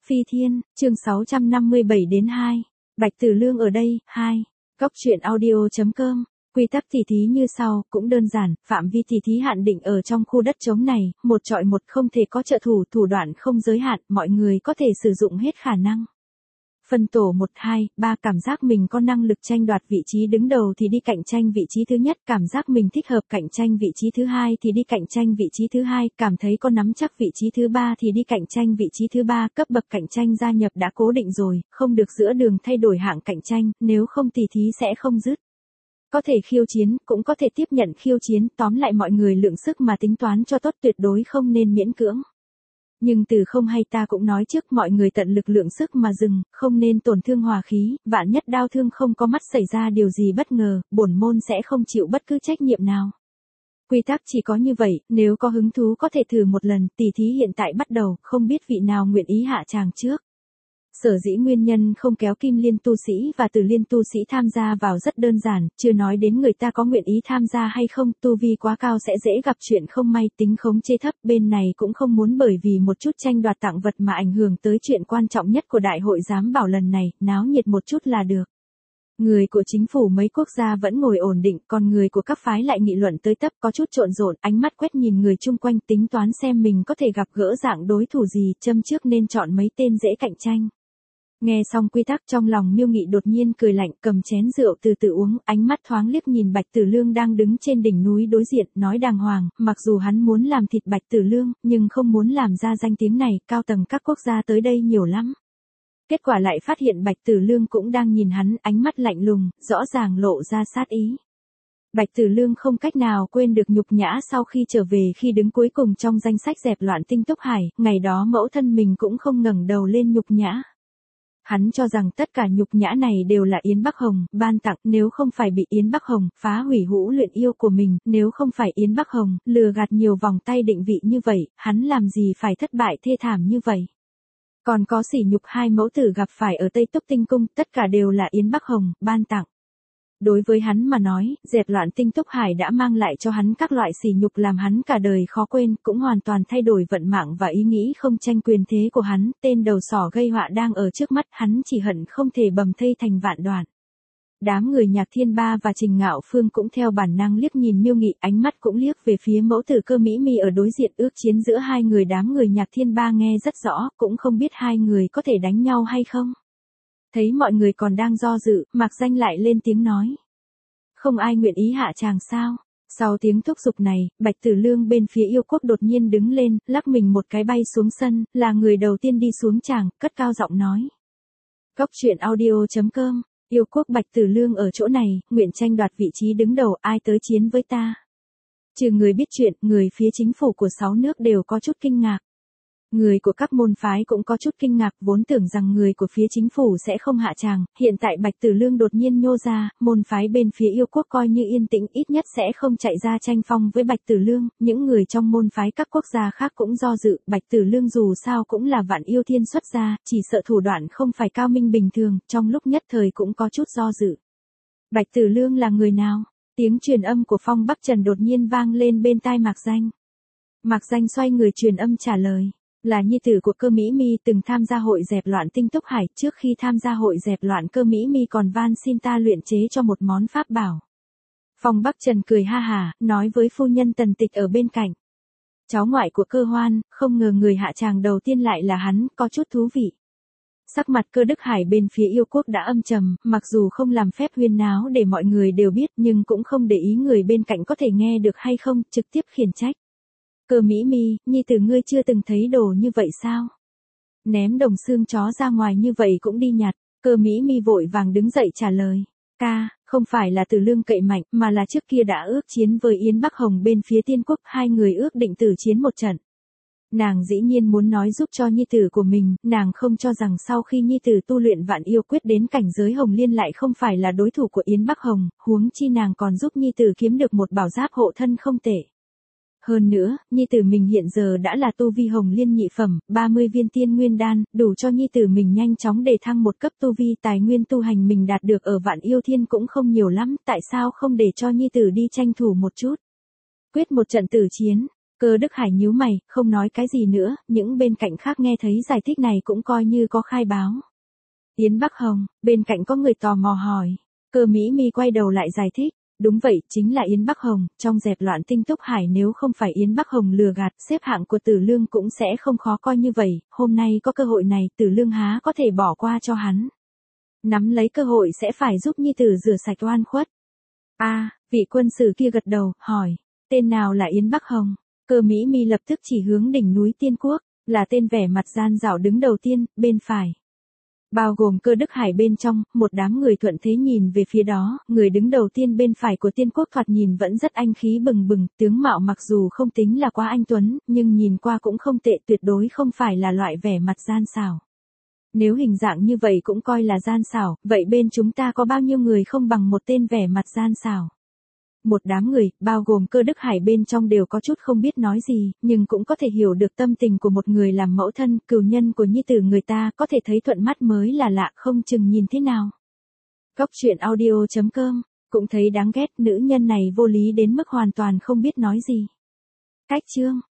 Phi Thiên, chương 657-2. Bạch Tử Lương ở đây, 2. Góc truyện audio.com. Quy tắc tỉ thí như sau, cũng đơn giản, phạm vi tỉ thí hạn định ở trong khu đất trống này, một chọi một không thể có trợ thủ, thủ đoạn không giới hạn, mọi người có thể sử dụng hết khả năng. Phân tổ 1, 2, 3 cảm giác mình có năng lực tranh đoạt vị trí đứng đầu thì đi cạnh tranh vị trí thứ nhất, cảm giác mình thích hợp cạnh tranh vị trí thứ hai thì đi cạnh tranh vị trí thứ hai, cảm thấy có nắm chắc vị trí thứ ba thì đi cạnh tranh vị trí thứ ba, cấp bậc cạnh tranh gia nhập đã cố định rồi, không được giữa đường thay đổi hạng cạnh tranh, nếu không tỉ thí sẽ không dứt. Có thể khiêu chiến, cũng có thể tiếp nhận khiêu chiến, tóm lại mọi người lượng sức mà tính toán cho tốt, tuyệt đối không nên miễn cưỡng. Nhưng từ không hay ta cũng nói trước, mọi người tận lực lượng sức mà dừng, không nên tổn thương hòa khí, vạn nhất đau thương không có mắt xảy ra điều gì bất ngờ, bổn môn sẽ không chịu bất cứ trách nhiệm nào. Quy tắc chỉ có như vậy, nếu có hứng thú có thể thử một lần, tỉ thí hiện tại bắt đầu, không biết vị nào nguyện ý hạ tràng trước. Sở dĩ nguyên nhân không kéo Kim Liên tu sĩ và Tử Liên tu sĩ tham gia vào rất đơn giản, chưa nói đến người ta có nguyện ý tham gia hay không, tu vi quá cao sẽ dễ gặp chuyện không may, tính khống chế thấp, bên này cũng không muốn bởi vì một chút tranh đoạt tặng vật mà ảnh hưởng tới chuyện quan trọng nhất của đại hội giám bảo lần này, náo nhiệt một chút là được. Người của chính phủ mấy quốc gia vẫn ngồi ổn định, còn người của các phái lại nghị luận tới tấp, có chút trộn rộn, ánh mắt quét nhìn người chung quanh, tính toán xem mình có thể gặp gỡ dạng đối thủ gì, châm trước nên chọn mấy tên dễ cạnh tranh. Nghe xong quy tắc trong lòng Miêu Nghị đột nhiên cười lạnh, cầm chén rượu từ từ uống, ánh mắt thoáng liếc nhìn Bạch Tử Lương đang đứng trên đỉnh núi đối diện, nói đàng hoàng, mặc dù hắn muốn làm thịt Bạch Tử Lương, nhưng không muốn làm ra danh tiếng này, cao tầng các quốc gia tới đây nhiều lắm. Kết quả lại phát hiện Bạch Tử Lương cũng đang nhìn hắn, ánh mắt lạnh lùng, rõ ràng lộ ra sát ý. Bạch Tử Lương không cách nào quên được nhục nhã sau khi trở về khi đứng cuối cùng trong danh sách dẹp loạn Tinh Túc Hải, ngày đó mẫu thân mình cũng không ngẩng đầu lên nhục nhã. Hắn cho rằng tất cả nhục nhã này đều là Yến Bắc Hồng ban tặng, nếu không phải bị Yến Bắc Hồng phá hủy hũ luyện yêu của mình, nếu không phải Yến Bắc Hồng lừa gạt nhiều vòng tay định vị như vậy, hắn làm gì phải thất bại thê thảm như vậy. Còn có sỉ nhục hai mẫu tử gặp phải ở Tây Túc Tinh Cung, tất cả đều là Yến Bắc Hồng ban tặng. Đối với hắn mà nói, dẹp loạn Tinh Túc Hải đã mang lại cho hắn các loại sỉ nhục làm hắn cả đời khó quên, cũng hoàn toàn thay đổi vận mạng và ý nghĩ không tranh quyền thế của hắn, tên đầu sỏ gây họa đang ở trước mắt, hắn chỉ hận không thể bầm thây thành vạn đoạn. Đám người Nhạc Thiên Ba và Trình Ngạo Phương cũng theo bản năng liếc nhìn Miêu Nghị, ánh mắt cũng liếc về phía mẫu tử Cơ Mỹ Mi ở đối diện, ước chiến giữa hai người. Đám người Nhạc Thiên Ba nghe rất rõ, cũng không biết hai người có thể đánh nhau hay không. Thấy mọi người còn đang do dự, Mạc Danh lại lên tiếng nói. Không ai nguyện ý hạ tràng sao? Sau tiếng thúc giục này, Bạch Tử Lương bên phía yêu quốc đột nhiên đứng lên, lắc mình một cái bay xuống sân, là người đầu tiên đi xuống tràng, cất cao giọng nói. Góc truyện audio.com. Yêu quốc Bạch Tử Lương ở chỗ này, nguyện tranh đoạt vị trí đứng đầu, ai tới chiến với ta? Trừ người biết chuyện, người phía chính phủ của 6 nước đều có chút kinh ngạc. Người của các môn phái cũng có chút kinh ngạc, vốn tưởng rằng người của phía chính phủ sẽ không hạ tràng, hiện tại Bạch Tử Lương đột nhiên nhô ra, môn phái bên phía yêu quốc coi như yên tĩnh, ít nhất sẽ không chạy ra tranh phong với Bạch Tử Lương, những người trong môn phái các quốc gia khác cũng do dự, Bạch Tử Lương dù sao cũng là Vạn Yêu Thiên xuất gia, chỉ sợ thủ đoạn không phải cao minh bình thường, trong lúc nhất thời cũng có chút do dự. Bạch Tử Lương là người nào? Tiếng truyền âm của Phong Bắc Trần đột nhiên vang lên bên tai Mạc Danh. Mạc Danh xoay người truyền âm trả lời. Là nhi tử của Cơ Mỹ Mi, từng tham gia hội dẹp loạn Tinh Túc Hải, trước khi tham gia hội dẹp loạn Cơ Mỹ Mi còn van xin ta luyện chế cho một món pháp bảo. Phong Bắc Trần cười ha hà, nói với phu nhân Tần Tịch ở bên cạnh. Cháu ngoại của Cơ Hoan, không ngờ người hạ tràng đầu tiên lại là hắn, có chút thú vị. Sắc mặt Cơ Đức Hải bên phía yêu quốc đã âm trầm, mặc dù không làm phép huyên náo để mọi người đều biết nhưng cũng không để ý người bên cạnh có thể nghe được hay không, trực tiếp khiển trách. Cơ Mỹ Mi, nhi tử ngươi chưa từng thấy đồ như vậy sao? Ném đồng xương chó ra ngoài như vậy cũng đi nhặt. Cơ Mỹ Mi vội vàng đứng dậy trả lời. Ca, không phải là Tử Lương cậy mạnh, mà là trước kia đã ước chiến với Yến Bắc Hồng bên phía Tiên Quốc, hai người ước định tử chiến một trận. Nàng dĩ nhiên muốn nói giúp cho nhi tử của mình, nàng không cho rằng sau khi nhi tử tu luyện Vạn Yêu Quyết đến cảnh giới Hồng Liên lại không phải là đối thủ của Yến Bắc Hồng, huống chi nàng còn giúp nhi tử kiếm được một bảo giáp hộ thân không tệ. Hơn nữa, nhi tử mình hiện giờ đã là tu vi Hồng Liên nhị phẩm, 30 viên tiên nguyên đan, đủ cho nhi tử mình nhanh chóng đề thăng một cấp tu vi, tài nguyên tu hành mình đạt được ở Vạn Yêu Thiên cũng không nhiều lắm, tại sao không để cho nhi tử đi tranh thủ một chút? Quyết một trận tử chiến. Cơ Đức Hải nhíu mày, không nói cái gì nữa, những bên cạnh khác nghe thấy giải thích này cũng coi như có khai báo. Yến Bắc Hồng, bên cạnh có người tò mò hỏi. Cơ Mỹ Mi quay đầu lại giải thích. Đúng vậy, chính là Yến Bắc Hồng, trong dẹp loạn Tinh Túc Hải nếu không phải Yến Bắc Hồng lừa gạt, xếp hạng của Tử Lương cũng sẽ không khó coi như vậy, hôm nay có cơ hội này Tử Lương há có thể bỏ qua cho hắn. Nắm lấy cơ hội sẽ phải giúp nhi tử rửa sạch oan khuất. Vị quân sử kia gật đầu, hỏi, tên nào là Yến Bắc Hồng? Cơ Mỹ Mi lập tức chỉ hướng đỉnh núi Tiên Quốc, là tên vẻ mặt gian dảo đứng đầu tiên, bên phải. Bao gồm Cơ Đức Hải bên trong, một đám người thuận thế nhìn về phía đó, người đứng đầu tiên bên phải của Tiên Quốc thoạt nhìn vẫn rất anh khí bừng bừng, tướng mạo mặc dù không tính là quá anh tuấn, nhưng nhìn qua cũng không tệ, tuyệt đối không phải là loại vẻ mặt gian xảo. Nếu hình dạng như vậy cũng coi là gian xảo, vậy bên chúng ta có bao nhiêu người không bằng một tên vẻ mặt gian xảo? Một đám người, bao gồm Cơ Đức Hải bên trong đều có chút không biết nói gì, nhưng cũng có thể hiểu được tâm tình của một người làm mẫu thân, cừu nhân của nhi tử người ta, có thể thấy thuận mắt mới là lạ, không chừng nhìn thế nào. Góc truyện audio.com, cũng thấy đáng ghét, nữ nhân này vô lý đến mức hoàn toàn không biết nói gì. Cách chương